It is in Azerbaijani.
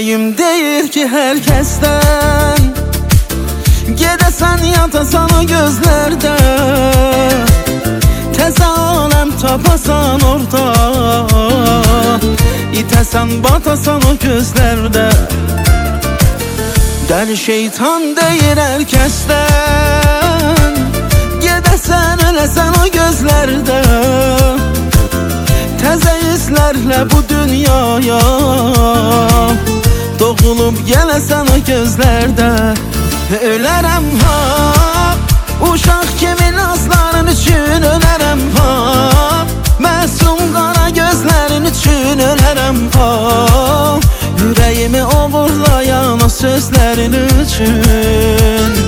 Ürəyim deyir ki hər kəsdən gedəsən yatasan o gözlərdə, təzə aləm tapasan orada, itəsən batasan o gözlərdə. Dəli şeytan deyir hər kəsdən gedəsən öləsən o gözlərdə, təzə izlərlə bu dünyaya doğulub gələsən o gözlərdə. Ölərəm ha, uşaq kimi nazların üçün ölərəm ha, məsum qara gözlərin üçün ölərəm ha, ürəyimi oğurlayan o sözlərin üçün.